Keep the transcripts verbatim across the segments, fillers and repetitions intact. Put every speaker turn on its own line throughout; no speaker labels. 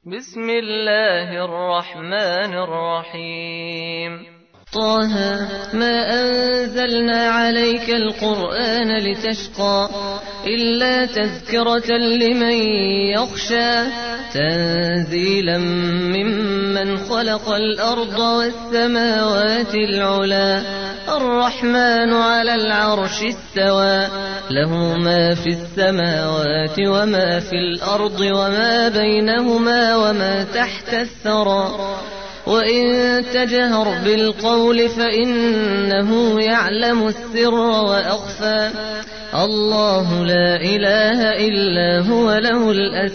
بسم الله الرحمن الرحيم.
طه ما أنزلنا عليك القرآن لتشقى إلا تذكرة لمن يخشى تنزيلا ممن خلق الأرض والسماوات العلا الرحمن على العرش استوى له ما في السماوات وما في الأرض وما بينهما وما تحت الثرى وإن تجهر بالقول فإنه يعلم السر وأخفى الله لا إله إلا هو له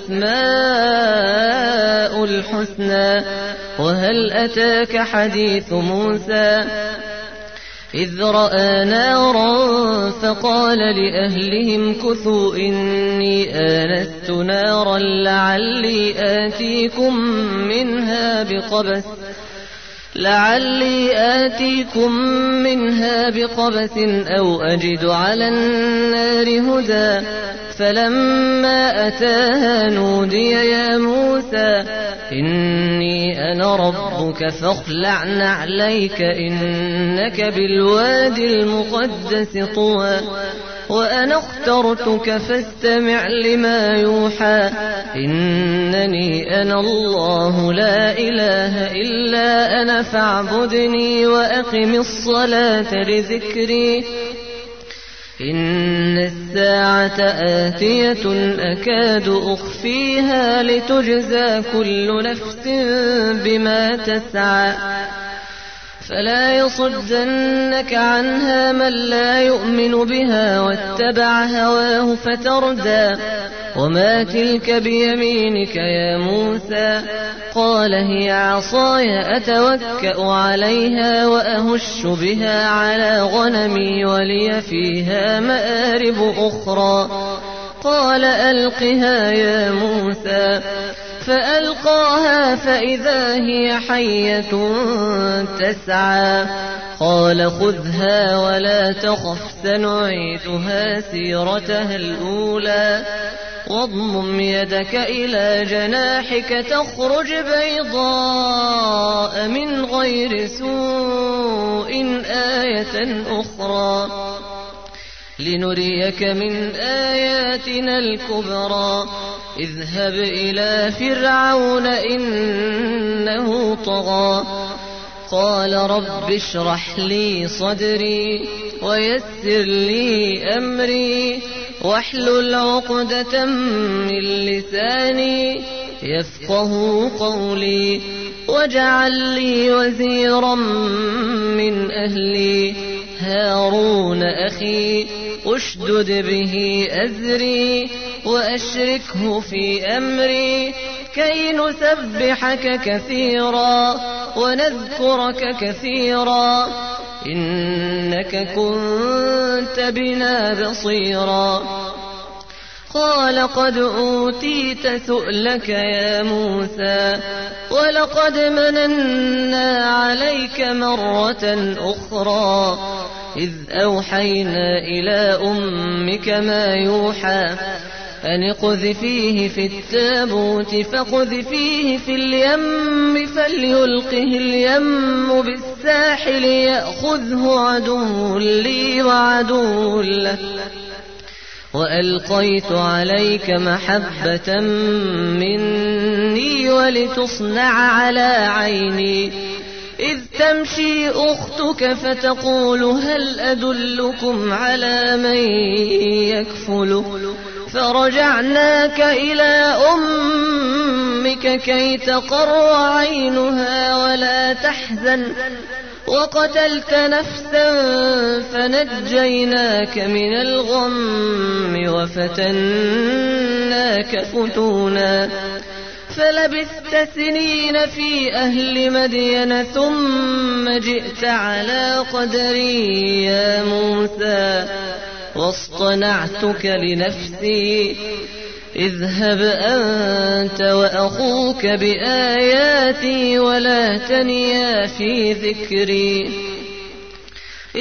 الأسماء الحسنى وهل أتاك حديث موسى إذ رأى نارا فقال لأهلهم كثوا إني آنست نارا لعلي آتيكم منها بقبس لعلي آتيكم منها بقبس أو أجد على النار هدى فلما أتاها نودي يا موسى إني أنا ربك فاخلع نعليك إنك بالوادي المقدس طوى وأنا اخترتك فاستمع لما يوحى إنني أنا الله لا إله إلا أنا فاعبدني وأقم الصلاة لذكري إن الساعة آتية أكاد أخفيها لتجزى كل نفس بما تسعى فلا يصدنك عنها من لا يؤمن بها واتبع هواه فتردى وما تلك بيمينك يا موسى قال هي عصاي أتوكأ عليها وأهش بها على غنمي ولي فيها مآرب أخرى قال ألقها يا موسى فألقاها فإذا هي حية تسعى قال خذها ولا تخف سنعيدها سيرتها الأولى واضمم يدك إلى جناحك تخرج بيضاء من غير سوء آية أخرى لنريك من آياتنا الكبرى اذهب إلى فرعون إنه طغى قال رب اشرح لي صدري ويسر لي أمري واحلل عقدة من لساني يفقه قولي واجعل لي وزيرا من أهلي هارون أخي أشدد به أزري وأشركه في أمري كي نسبحك كثيرا ونذكرك كثيرا إنك كنت بنا بصيرا قال قد أوتيت سؤلك يا موسى ولقد مننا عليك مرة أخرى إذ أوحينا إلى أمك ما يوحى أن اقذفيه في التابوت فاقذفيه في اليم فليلقه اليم بالساحل يأخذه عدو لي وعدو له وألقيت عليك محبة مني ولتصنع على عيني إذ تمشي أختك فتقول هل أدلكم على من يكفل فرجعناك إلى أمك كي تقر عينها ولا تحزن وقتلت نفسا فنجيناك من الغم وفتناك فتونا فلبثت سنين في أهل مدين ثم جئت على قدري يا موسى واصطنعتك لنفسي اذهب أنت وأخوك بآياتي ولا تنيا في ذكري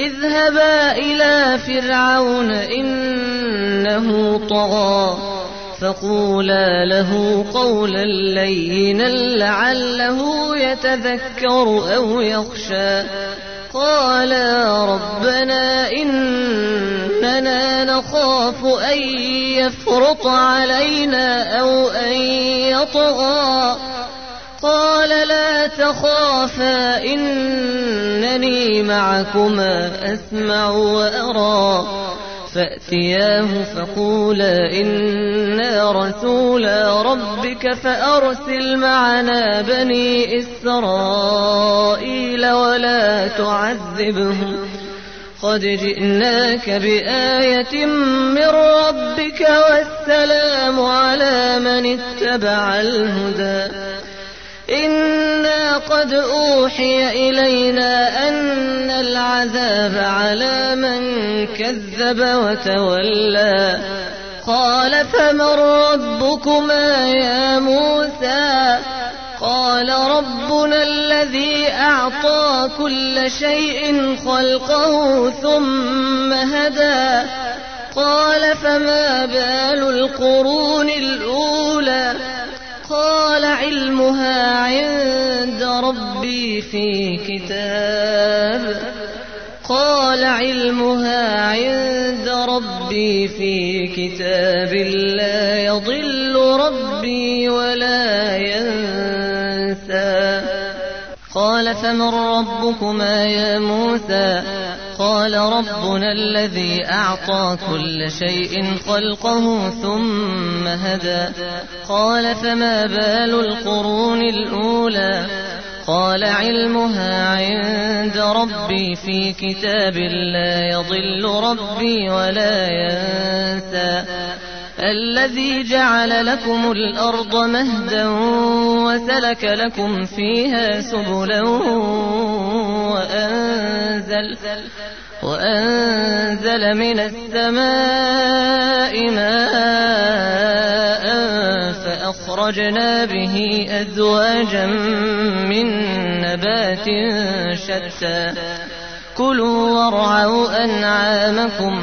اذهبا إلى فرعون إنه طغى فقولا له قولا لينا لعله يتذكر أو يخشى. قالا ربنا إننا نخاف أن يفرط علينا أو أن يطغى. قال لا تخافا إنني معكما أسمع وأرى. فأتياه فقولا إنا رسولا ربك فأرسل معنا بني إسرائيل ولا تعذبهم قد جئناك بآية من ربك والسلام على من اتبع الهدى. إنا قد أوحي إلينا أن العذاب على من كذب وتولى. قال فمن ربكما يا موسى؟ قال ربنا الذي أعطى كل شيء خلقه ثم هدى. قال فما بال القرون الأولى؟ قال علمها عند ربي في كتاب قال علمها عند ربي في كتاب لا يضل ربي ولا ينسى. قال فمن ربكما يا موسى؟ قال ربنا الذي أعطى كل شيء خلقه ثم هدى. قال فما بال القرون الأولى؟ قال علمها عند ربي في كتاب لا يضل ربي ولا ينسى. الذي جعل لكم الأرض مهدا وسلك لكم فيها سبلا وأنزل, وأنزل من السماء ماء فأخرجنا به أزواجا من نبات شتى. كلوا وارعوا أنعامكم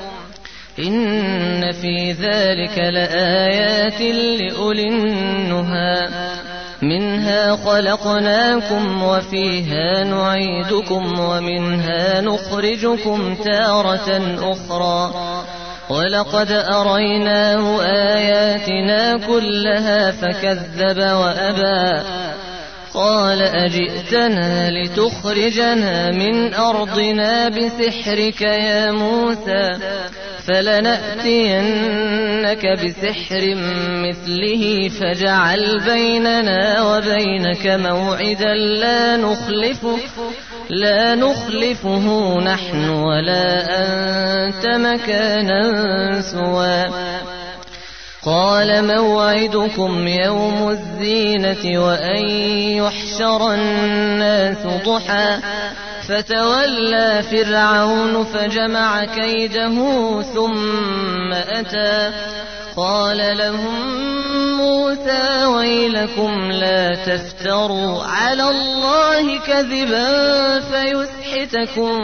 إن في ذلك لآيات لأولي النهى. منها خلقناكم وفيها نعيدكم ومنها نخرجكم تارة أخرى. ولقد أريناه آياتنا كلها فكذب وأبى. قال أجئتنا لتخرجنا من أرضنا بسحرك يا موسى؟ فلنأتينك بسحر مثله فاجعل بيننا وبينك موعدا لا نخلفه لا نخلفه نحن ولا أنت مكانا سوى. قال موعدكم يوم الزينة وأن يحشر الناس ضحى. فتولى فرعون فجمع كيده ثم أتى. قال لهم موسى ويلكم لا تفتروا على الله كذبا فيسحتكم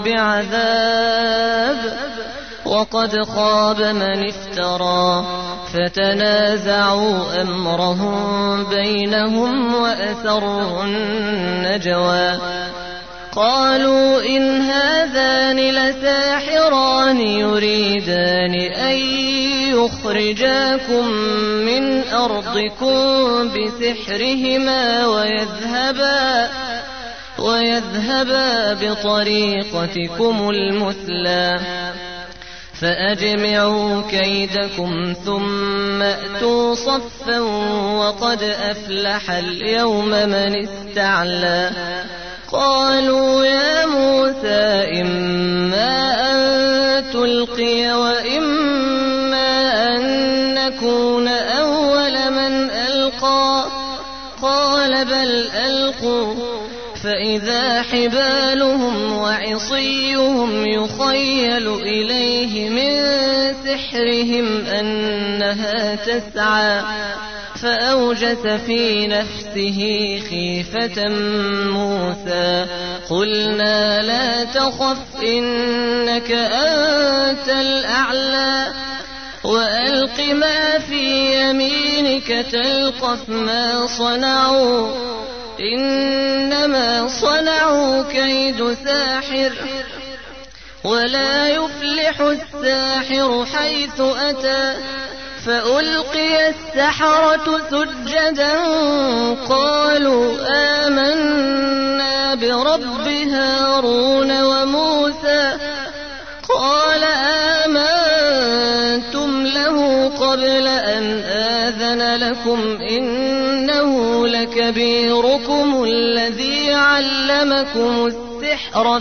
بعذاب وقد خاب من افترى. فتنازعوا أمرهم بينهم وأسروا النجوى. قالوا إن هذان لساحران يريدان أن يخرجاكم من أرضكم بسحرهما ويذهبا ويذهبا بطريقتكم المثلى. فأجمعوا كيدكم ثم أتوا صفا وقد أفلح اليوم من استعلى. قالوا يا موسى إما أن تلقي وإما أن نكون أول من ألقى. قال بل ألقوا فإذا حبالهم وعصيهم يخيل إليه من سحرهم أنها تسعى. فأوجس في نفسه خيفة موسى. قلنا لا تخف إنك أنت الأعلى. وألق ما في يمينك تلقف ما صنعوا إنما صنعوا كيد ساحر ولا يفلح الساحر حيث أتى فألقي السحرة سجدا قالوا آمنا برب هارون وموسى قال آمنتم له قبل أن آذن لكم إنه لكبيركم الذي علمكم السحر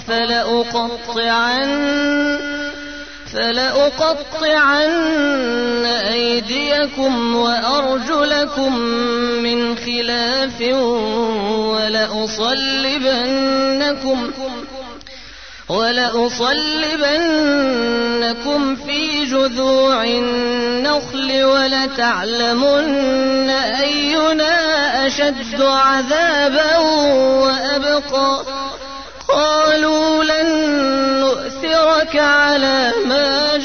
فلأقطعن فلأقطعن أيديكم وأرجلكم من خلاف ولأصلبنكم ولأصلبنكم في جذوع النخل ولتعلمن أينا أشد عذابا وأبقى قالوا لن نؤثرك على ما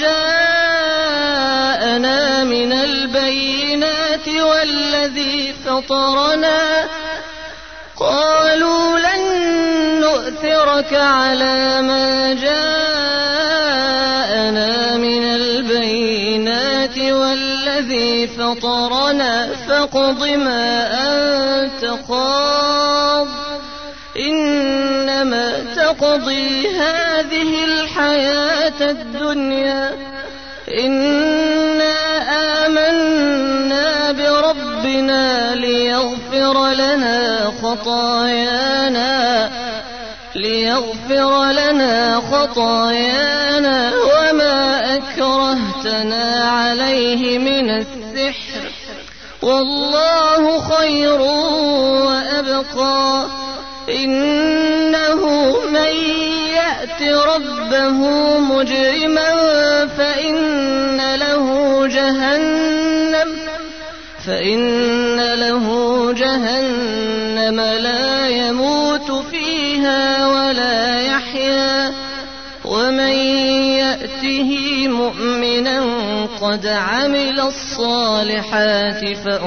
جاءنا من البينات والذي فطرنا قالوا لن نؤثرك على ما جاءنا من البينات والذي فطرنا فاقض ما أنت قاض إنما تقضي هذه الحياة الدنيا إنا آمنا بربنا ليغفر لنا خطايانا ليغفر لنا خطايانا وما أكرهتنا عليه من السحر والله خير وأبقى إنه من يأت ربه مجرما فإن له جهنم فإن له جهنم لا يموت فيها ولا يحيا ومن يأته مؤمنا قد عمل الصالحات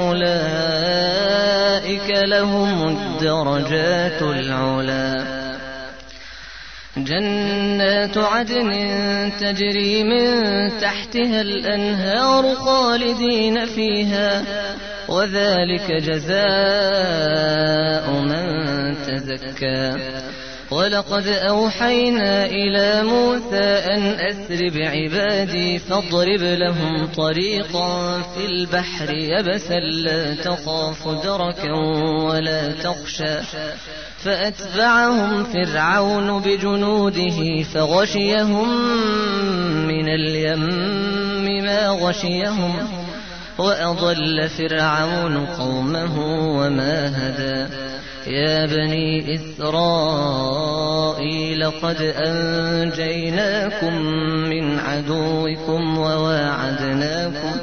فأولئك لهم الدرجات العلى جنات عدن تجري من تحتها الأنهار خالدين فيها وذلك جزاء من تزكى ولقد أوحينا إلى موسى أن أسر بعبادي فاضرب لهم طريقا في البحر يبسا لا تخاف دركا ولا تخشى فأتبعهم فرعون بجنوده فغشيهم من اليم ما غشيهم وأضل فرعون قومه وما هدى يا بني إسرائيل قد أنجيناكم من عدوكم وواعدناكم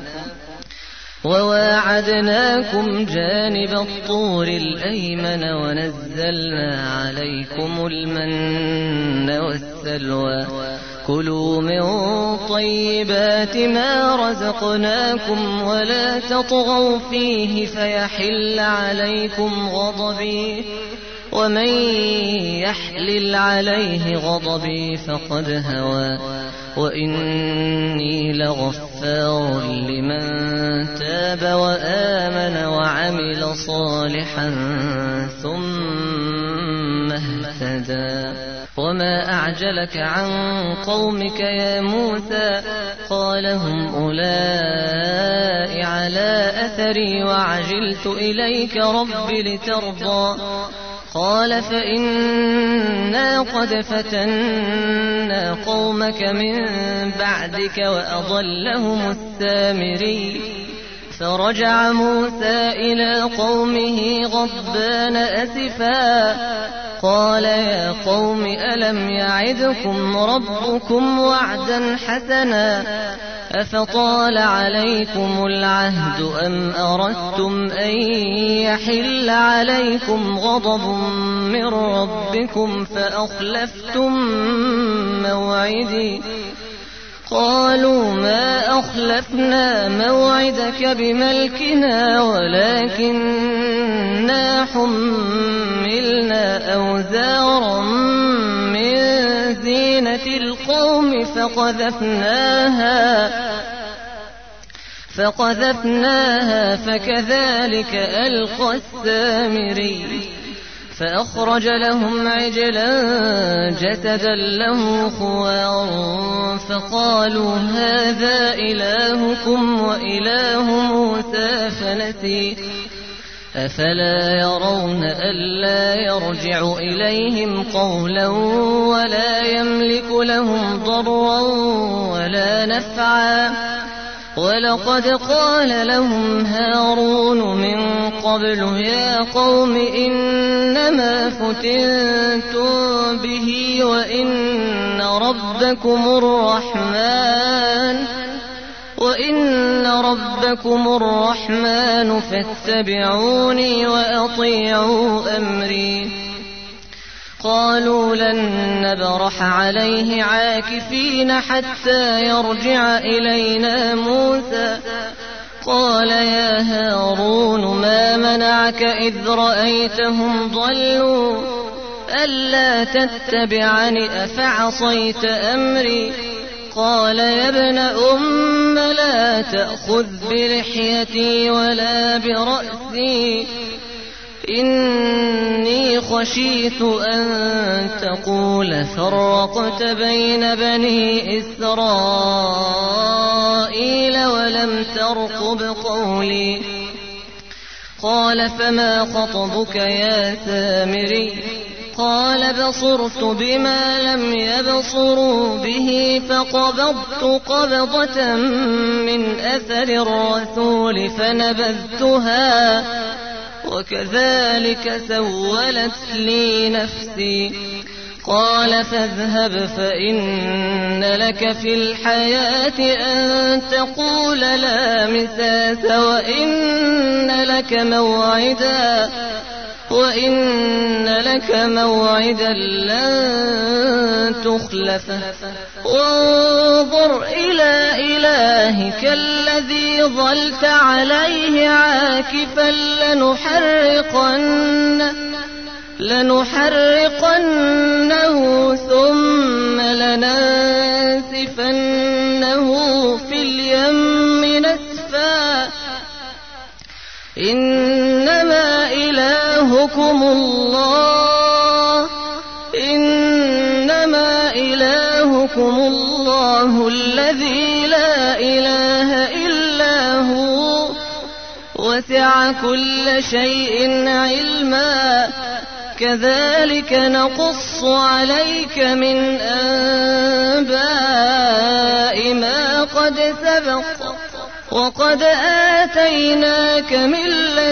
وواعدناكم جانب الطور الأيمن ونزلنا عليكم المن والسلوى كلوا من طيبات ما رزقناكم ولا تطغوا فيه فيحل عليكم غضبي ومن يحلل عليه غضبي فقد هوى وإني لغفار لمن تاب وآمن وعمل صالحا ثم اهتدى وما أعجلك عن قومك يا موسى قال هم أولئك على أثري وعجلت إليك رب لترضى قال فإنا قد فتنا قومك من بعدك وأضلهم السامري فرجع موسى إلى قومه غضبان أسفا قال يا قوم ألم يعدكم ربكم وعدا حسنا أفطال عليكم العهد أم أردتم أن يحل عليكم غضب من ربكم فأخلفتم موعدي قالوا ما أخلفنا موعدك بملكنا ولكننا حملنا أوزارا من زينة القوم فقذفناها فقذفناها فكذلك ألقى السامري فأخرج لهم عجلا جسدا له خوار فقالوا هذا إلهكم وإله موسى فنسي أفلا يرون ألا يرجع إليهم قولا ولا يملك لهم ضرا ولا نفعا ولقد قال لهم هارون من قبل يا قوم إنما فتنتم به وإن ربكم الرحمن وإن ربكم الرحمن فاتبعوني وأطيعوا أمري قالوا لن نبرح عليه عاكفين حتى يرجع إلينا موسى قال يا هارون ما منعك إذ رأيتهم ضلوا ألا تتبعني أفعصيت أمري قال يا ابن أم لا تأخذ بلحيتي ولا برأسي إني خشيت أن تقول فرقت بين بني إسرائيل ولم ترقب قولي قال فما خطبك يا سامري قال بصرت بما لم يبصروا به فقبضت قبضة من أثر الرسول فنبذتها وكذلك سولت لي نفسي قال فاذهب فإن لك في الحياة أن تقول لا مساس وإن لك موعدا وإن لك موعدا لن تخلفه وانظر إلى إلهك الذي ظلت عليه عاكفا لنحرقنه لنحرقنه ثم لننسفنه في اليم نسفا إنما إلهكم الله إنما إلهكم الله الذي لا إله إلا هو وسع كل شيء علما كذلك نقص عليك من أنباء ما قد سبق وقد آتيناك من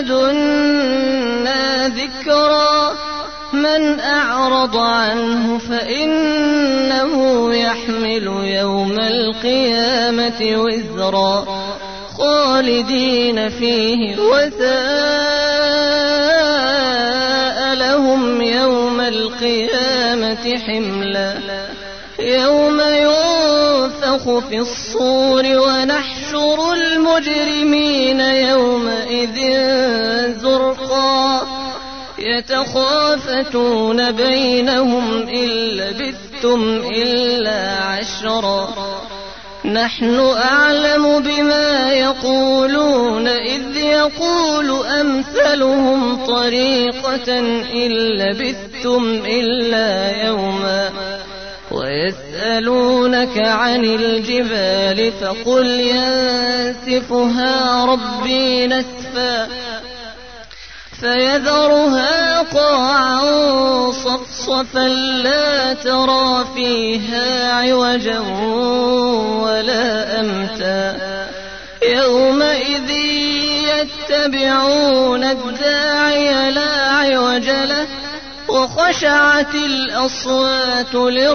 لدنا ذكرا من أعرض عنه فإنه يحمل يوم القيامة وزرا خالدين فيه وساء لهم يوم القيامة حملا يوم ينفخ في الصور ونحشر المجرمين يومئذ زرقا يتخافتون بينهم إن لبثتم إلا عشرا نحن أعلم بما يقولون إذ يقول أمثلهم طريقة إن لبثتم إلا يوما ويسألونك عن الجبال فقل ينسفها ربي نسفا فيذرها قاعا صفصفا لا ترى فيها عوجا ولا أمتا يومئذ يتبعون الداعي لا عوج له وخشعت الأصوات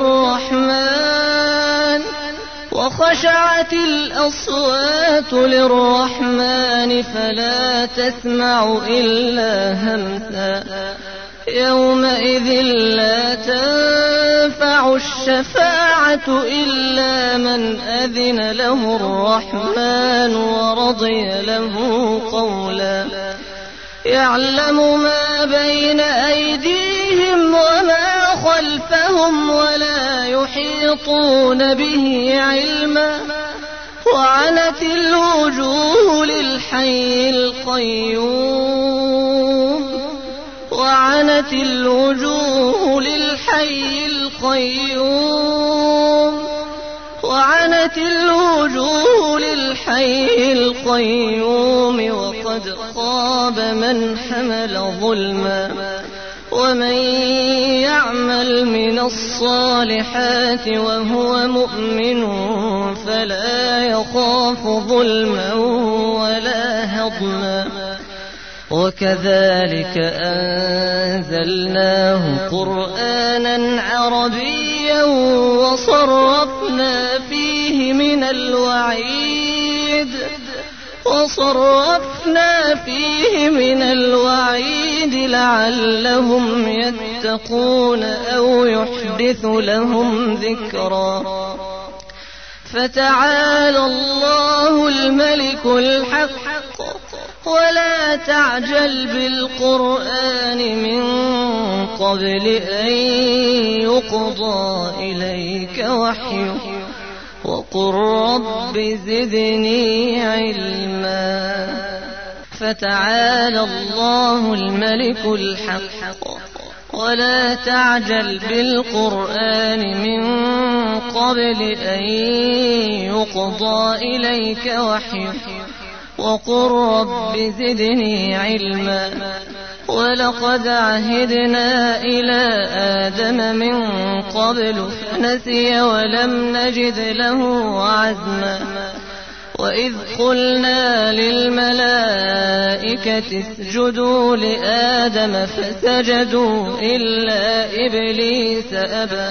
للرحمن وخشعت الأصوات للرحمن فلا تسمع إلا همسا يومئذ لا تنفع تنفع الشفاعة إلا من أذن له الرحمن ورضي له قولا يعلم ما بين أيديهم وما خلفهم ولا يحيطون به علما وعنت الوجوه للحي القيوم وعنت الوجوه للحي القيوم وعنت الوجوه للحي القيوم وقد خاب من حمل ظلما ومن يعمل من الصالحات وهو مؤمن فلا يخاف ظلما ولا هضما وكذلك أنزلناه قرآنا عربيا وصرفنا فيه من الوعيد وصرفنا فيه من الوعيد لعلهم يتقون أو يحدث لهم ذكرا فتعالى الله الملك الحق ولا تعجل بالقرآن من قبل أن يقضى إليك وحيه وقل رب زدني علما فتعالى الله الملك الحق ولا تعجل بالقرآن من قبل أن يقضى إليك وحيه وقل رب زدني علما ولقد عهدنا إلى آدم من قبل فنسي ولم نجد له عزما وإذ قلنا للملائكة اسجدوا لآدم فسجدوا إلا إبليس أبى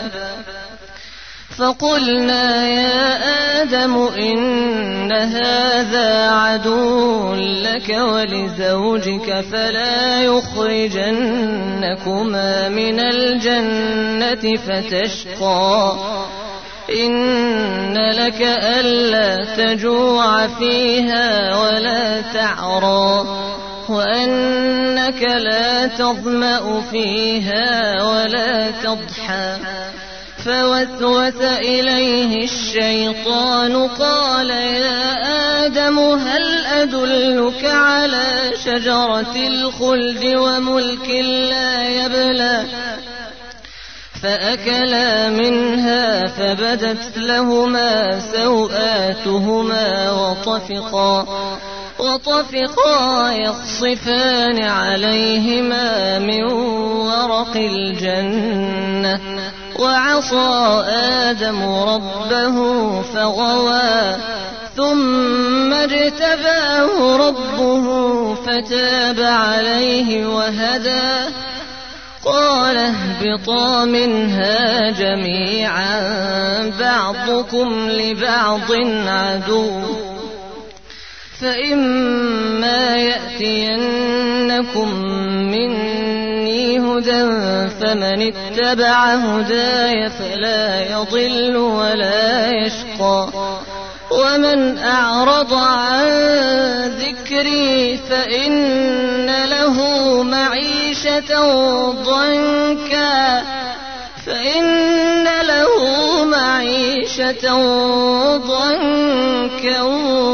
فقلنا يا آدم إن هذا عدو لك ولزوجك فلا يخرجنكما من الجنة فتشقى إن لك ألا تجوع فيها ولا تعرى وأنك لا تظمأ فيها ولا تضحى فوسوس إليه الشيطان قال يا آدم هل أدلك على شجرة الخلد وملك لا يبلى فأكلا منها فبدت لهما سوآتهما وطفقا وطفقا يخصفان عليهما من ورق الجنة وعصى آدم ربه فغوى ثم اجتباه ربه فتاب عليه وهدى قال اهبطا منها جميعا بعضكم لبعض عدو فإما يأتينكم مني هدى فمن اتبع هداي فلا يضل ولا يشقى ومن أعرض عن ذكري فإن له معيشة ضنكا فإن له معيشة ضنكا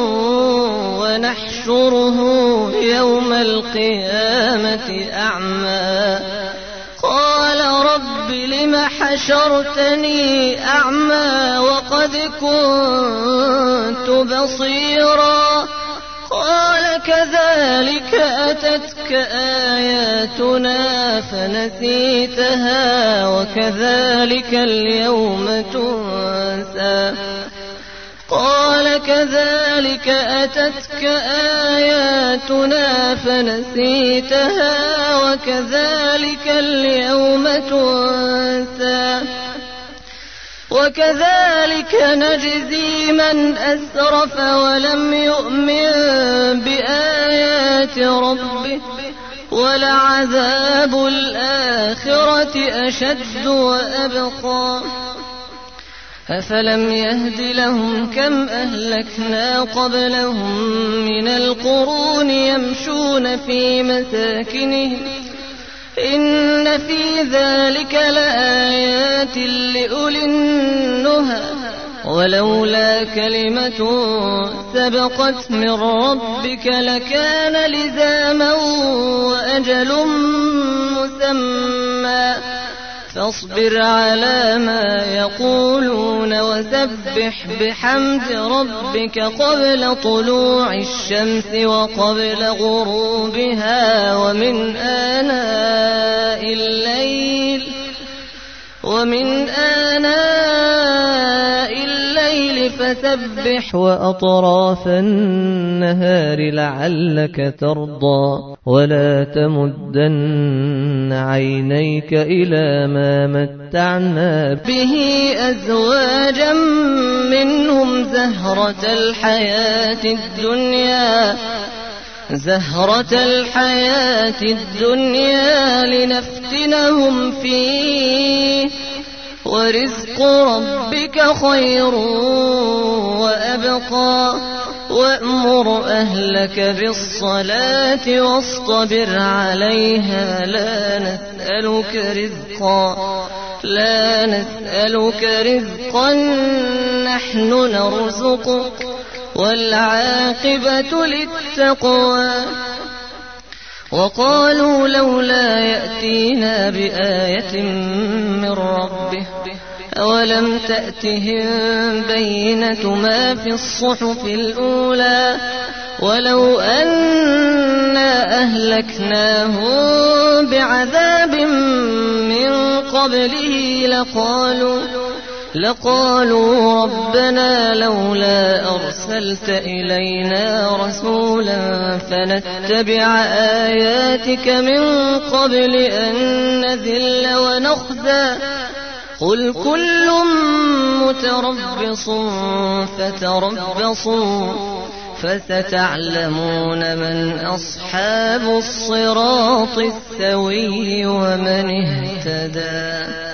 ونحشره يوم القيامة أعمى قال رب لم حشرتني أعمى وقد كنت بصيرا قال كذلك أتتك آياتنا فنسيتها وكذلك اليوم تنسى قال كذلك أتتك آياتنا فنسيتها وكذلك اليوم تنسى وكذلك نجزي من أسرف ولم يؤمن بآيات ربه ولعذاب الآخرة أشد وأبقى أفلم يهد لهم كم أهلكنا قبلهم من القرون يمشون في مساكنهم إن في ذلك لآيات لأولي النهى ولولا كلمة سبقت من ربك لكان لزاما وأجل مسمى فاصبر على ما يقولون وسبح بحمد ربك قبل طلوع الشمس وقبل غروبها ومن آناء الليل ومن آناء الليل فسبح وأطراف النهار لعلك ترضى ولا تمدن عينيك إلى ما متعنا به أزواجا منهم زهرة الحياة الدنيا زهرة الحياة الدنيا لنفتنهم فيه ورزق ربك خير وأبقى وأمر أهلك بالصلاة واصطبر عليها لا نسألك رزقا لا نسألك رزقا نحن نرزقك والعاقبة للتقوى وقالوا لولا يأتينا بآية من ربه أولم تأتهم بينة ما في الصحف الأولى ولو أنا أهلكناهم بعذاب من قبله لقالوا لقالوا ربنا لولا أرسلت إلينا رسولا فنتبع آياتك من قبل أن نذل ونخزى قل كل متربص فتربصوا فستعلمون من أصحاب الصراط السوي ومن اهتدى.